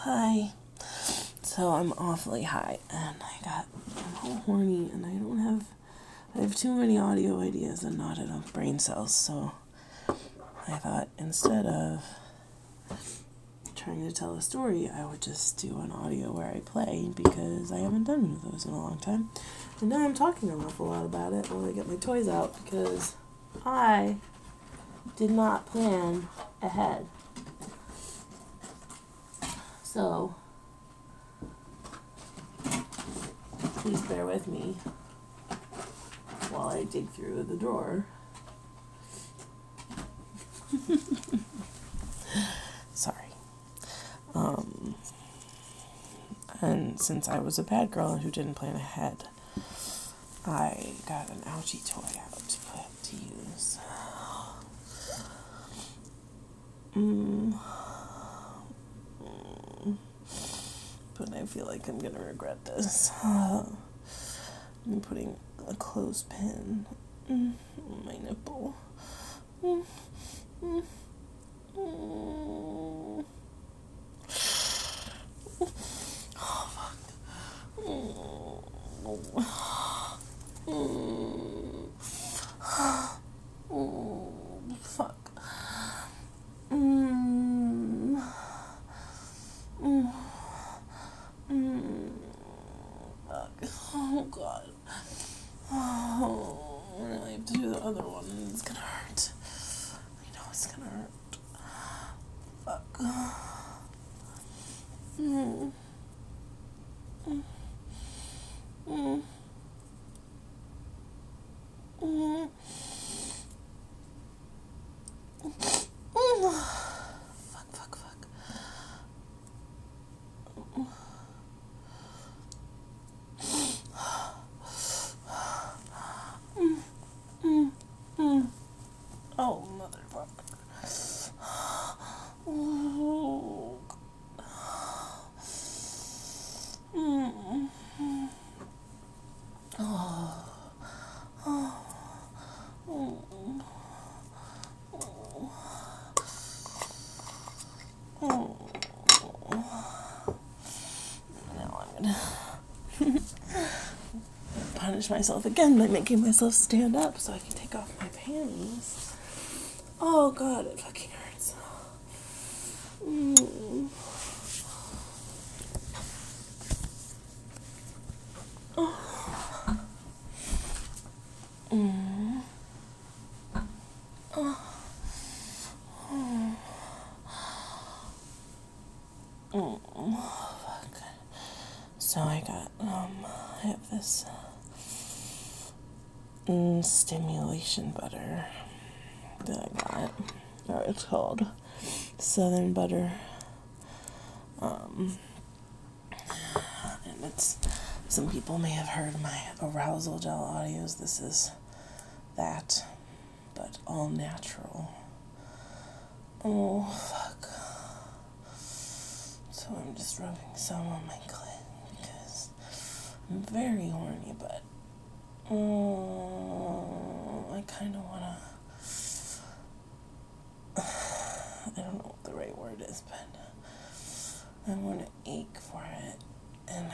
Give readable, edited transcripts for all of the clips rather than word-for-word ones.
Hi. So I'm awfully high and I'm all horny and I have too many audio ideas and not enough brain cells, so I thought instead of trying to tell a story, I would just do an audio where I play because I haven't done one of those in a long time. And now I'm talking an awful lot about it while I get my toys out because I did not plan ahead. So, please bear with me while I dig through the drawer. Sorry. And since I was a bad girl who didn't plan ahead, I got an ouchie toy out to use. But I feel like I'm gonna regret this. I'm putting a clothespin on my nipple. Oh, fuck. Fuck. Oh, God. Oh, now I have to do the other one. It's gonna hurt. I know it's gonna hurt. Fuck. Fuck. Oh, motherfucker. Oh. Now I'm gonna punish myself again by making myself stand up so I can take off my panties. Oh, God, it fucking hurts. So I have this stimulation butter that I got. Or it's called Southern Butter. And it's, some people may have heard my arousal gel audios. This is that, but all natural. Oh, fuck. So I'm just rubbing some on my clit because I'm very horny, but I kind of want to, I don't know what the right word is, but I want to ache for it, and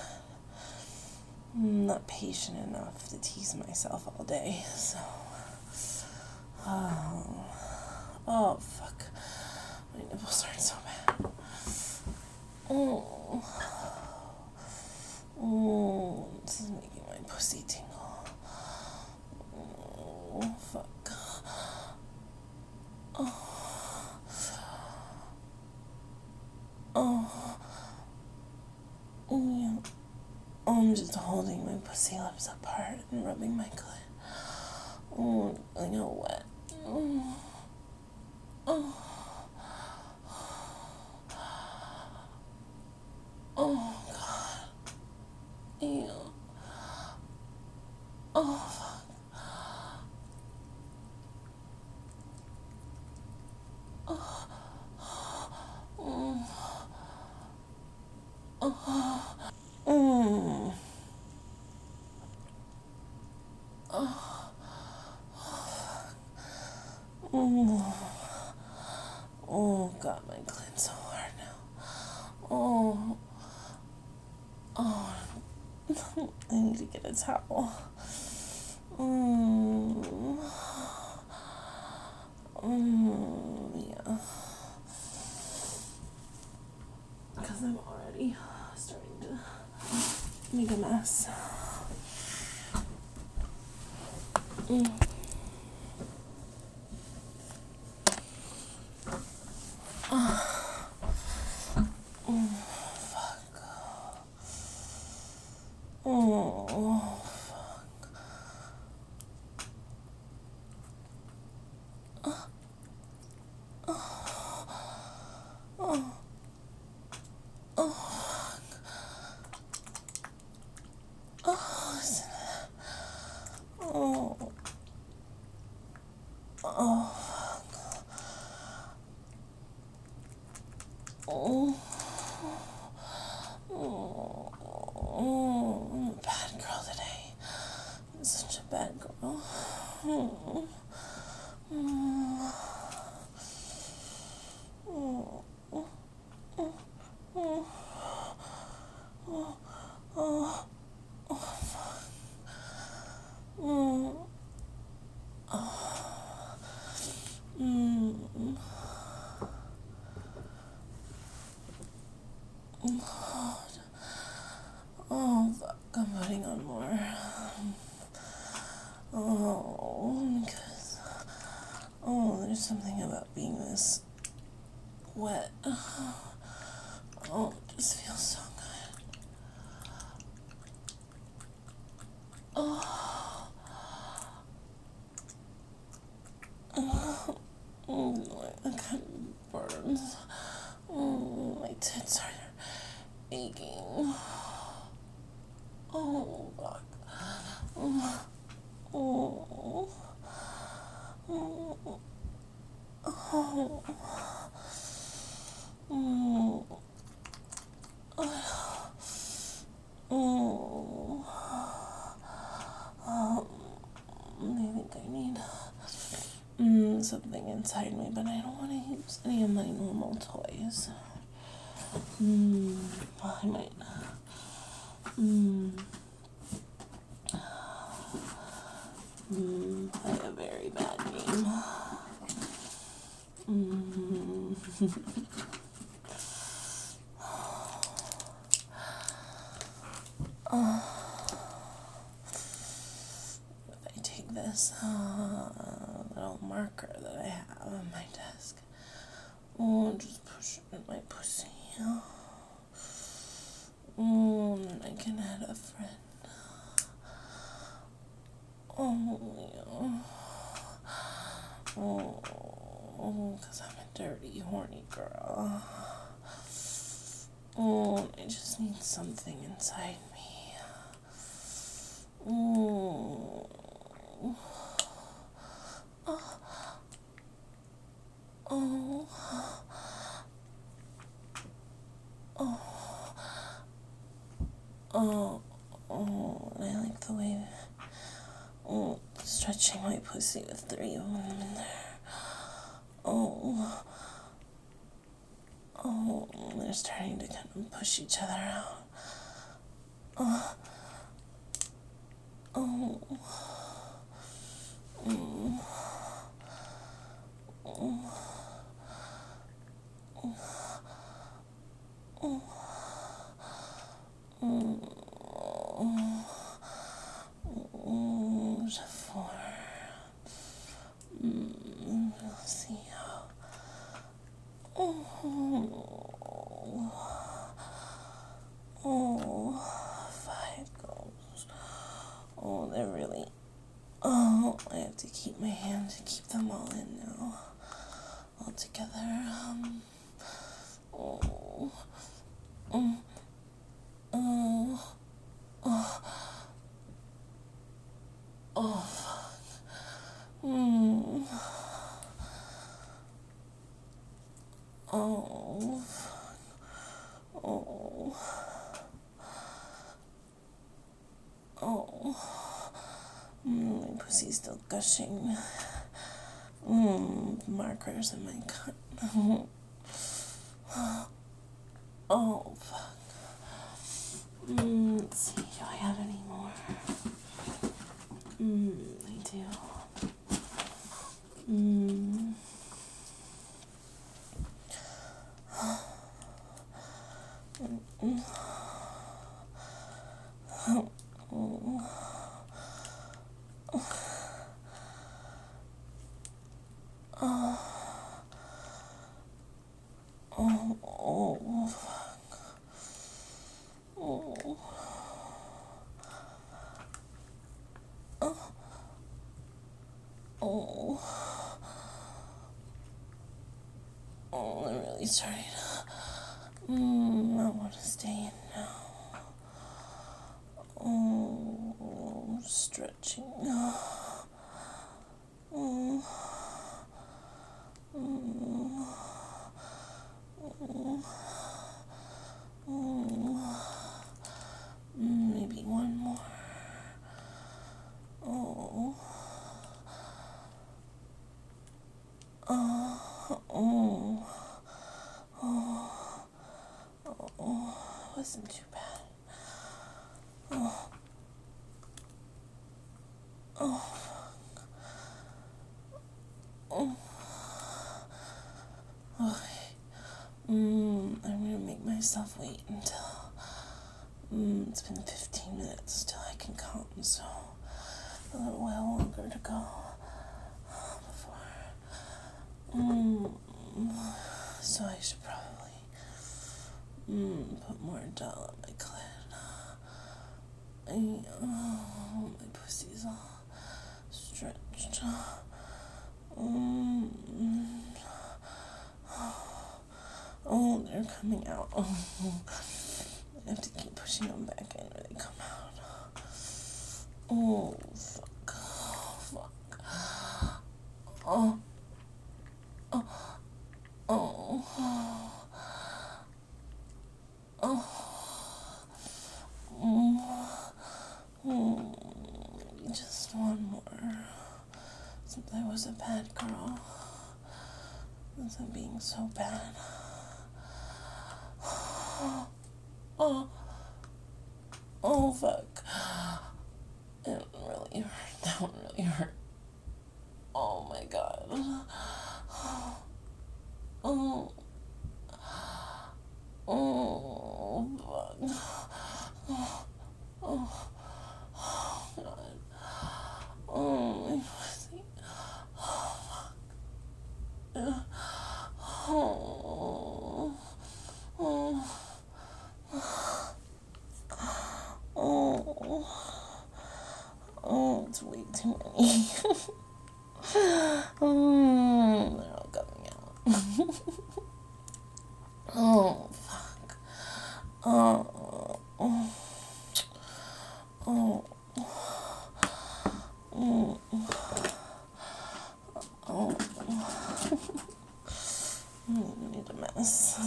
I'm not patient enough to tease myself all day, so, oh, fuck, my nipples hurt so bad. This is making my pussy tingle. Oh, fuck. Yeah. I'm just holding my pussy lips apart and rubbing my clit. Oh, I got wet. Oh, God. Ew. Oh, fuck. Oh, God, my clit so hard now. Oh, oh, I need to get a towel. Yeah. Because I'm already starting to make a mess. Oh, oh, oh, oh, I'm a bad girl today. I'm such a bad girl. Oh, fuck, I'm putting on more. Oh, because, there's something about being this wet. Oh, it just feels so good. Oh, it kind of burns. My tits are aching. Oh, fuck. Oh, oh, oh, oh, oh. I think I need something inside me, but I don't want to use any of my normal toys. I might. Play a very bad game. If I take this little marker that I have on my desk, just push it in my pussy. And I can add a friend. Because I'm a dirty, horny girl. I just need something inside me. And I like the way stretching my pussy with 3 of them in there. They're starting to kind of push each other out. There's a 4. Let's see how. Oh, 5 goes. They're really. I have to keep my hand to keep them all in now. All together. My pussy's still gushing. Markers in my cut. Oh, fuck. Let's see, do I have any more? I do. I'm really starting to, I want to stay in now. Stretching. Maybe one more. Wasn't too bad. I'm gonna make myself wait until it's been 15 minutes till I can come, so a little while longer to go before. So I should probably put more gel on my clit. My pussy's all stretched. Oh, they're coming out. I have to keep pushing them back in when they come out. Oh, fuck. Fuck. Oh. Oh. Oh. Just one more. Since I was a bad girl. Since I'm being so bad. Oh, fuck. It really hurt. That one really hurt. Oh, my God. Oh. Oh, fuck. Oh, God. Oh, my pussy. Oh. Oh, it's way too many. They're all coming out. Oh, fuck. Oh. I need a mess.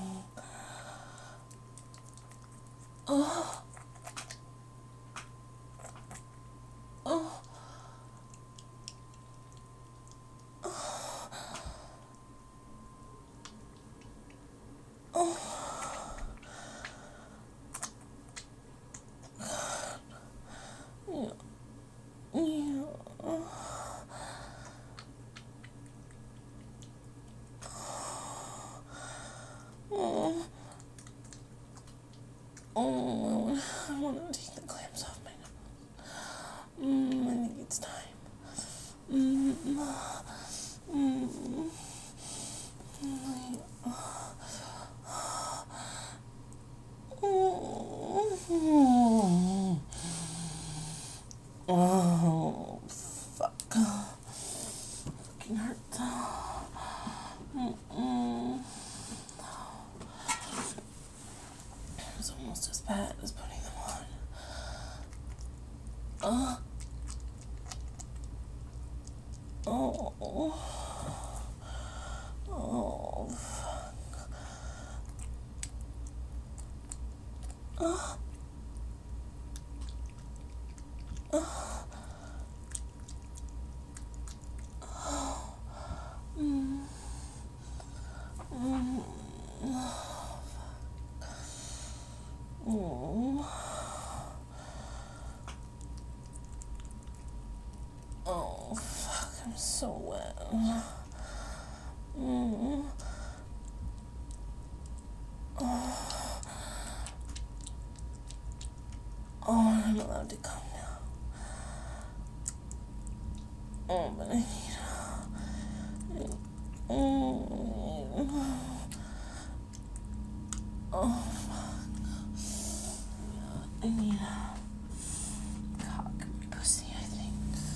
I want to take the clamps off my nose. I think it's time. Oh, fuck. Fucking hurts. It was almost as bad as putting them on. Oh, fuck. so wet. Mm. Oh, I'm allowed to come now. Oh, but I need. Oh, I need a cock my pussy, I think.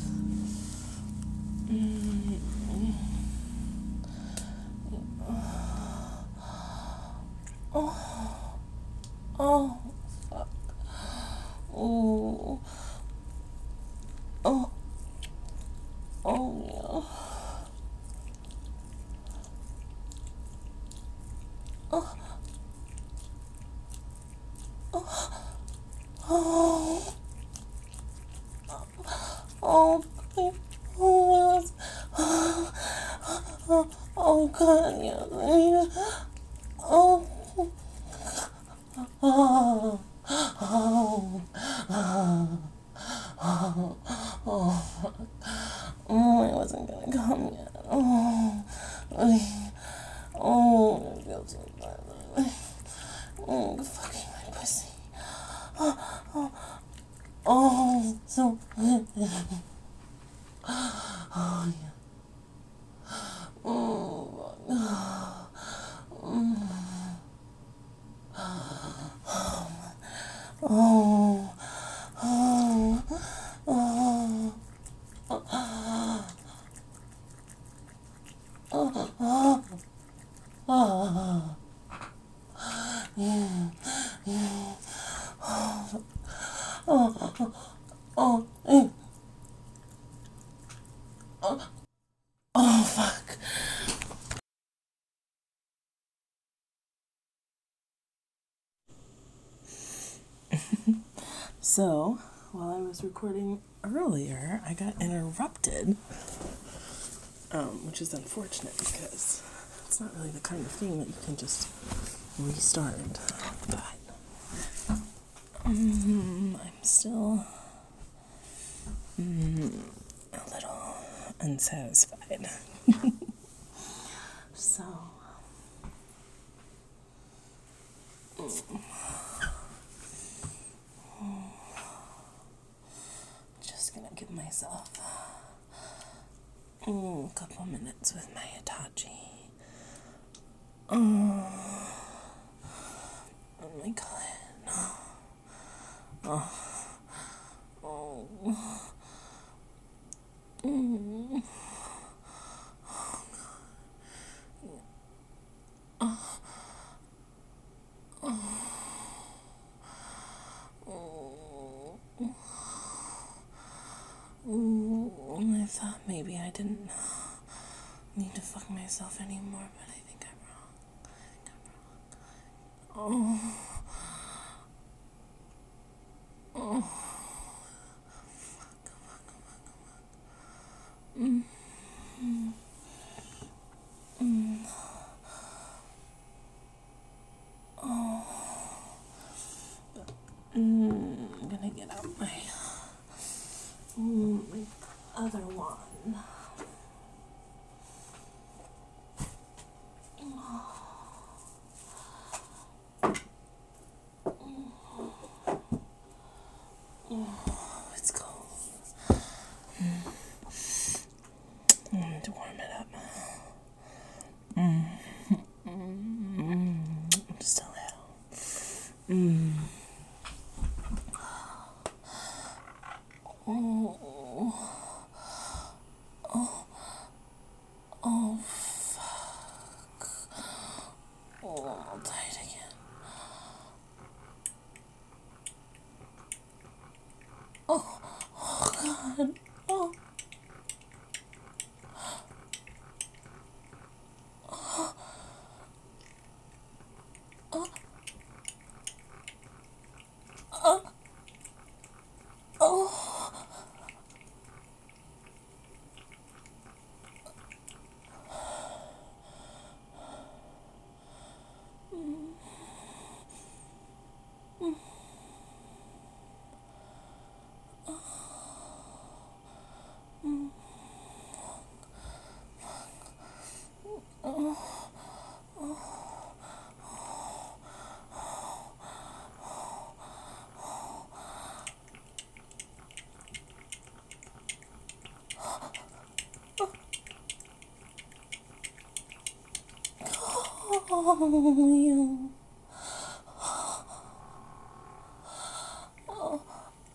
Oh, fuck. Oh, oh, oh, yeah. Oh, oh, oh, oh, God, yeah. Oh, oh, oh, oh, I wasn't gonna come yet. Oh, I feel so bad. Oh, fucking my pussy. Oh, so good. Oh, yeah. Oh, oh, oh, oh, oh, yeah, yeah, oh, oh, fuck. So, while I was recording earlier, I got interrupted, which is unfortunate because it's not really the kind of thing that you can just restart. But I'm still a little unsatisfied. So, just gonna give myself a couple minutes with my Hitachi. Oh my God. Oh. I thought maybe I didn't need to fuck myself anymore, but I think I'm wrong. I'm gonna get out my other one. Oh, it's cold. I need to warm it up. you. Oh.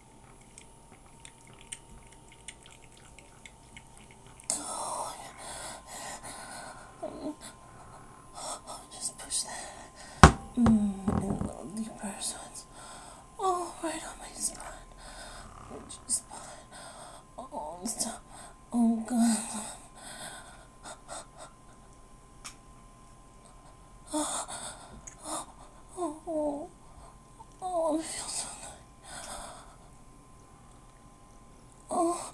Just push that a little deeper so it's right on my spine. Just stop. Oh God. It feels so good. Oh.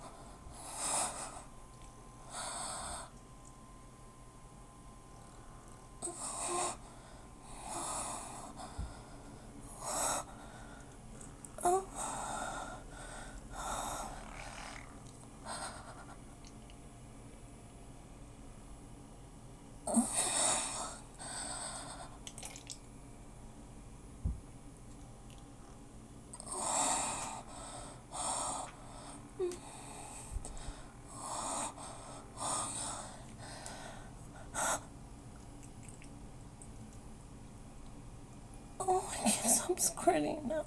I can't stop squirting now.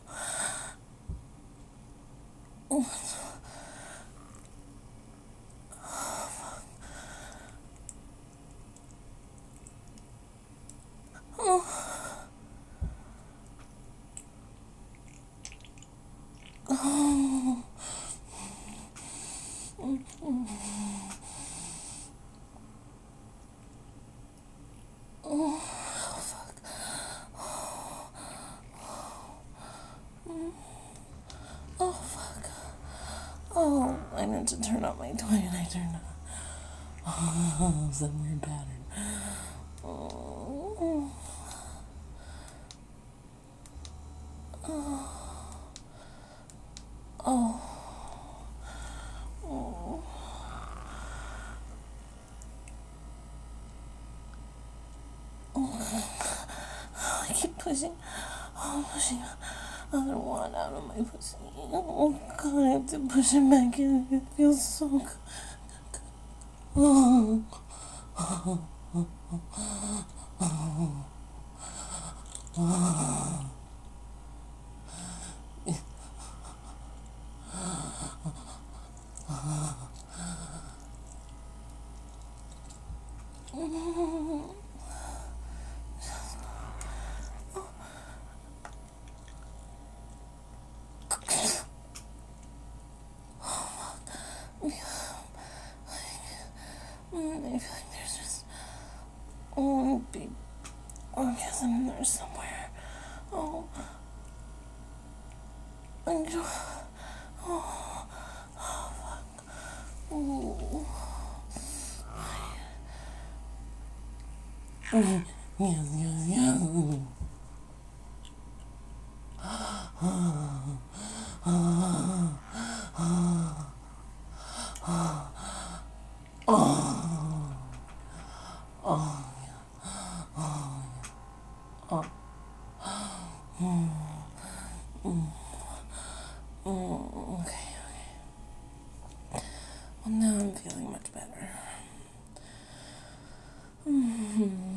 Oh, fuck. Oh, I need to turn on my toy and I turned on. Oh, some weird pattern. Oh. Oh. Oh. Oh. I keep pushing. Oh, pushing other one out of my pussy. Oh, God, I have to push it back in. It feels so good. Oh. Oh. I feel like there's just one big orgasm in there somewhere. Oh. Oh. Oh. Fuck. Oh. Yes. Okay. Well, now I'm feeling much better.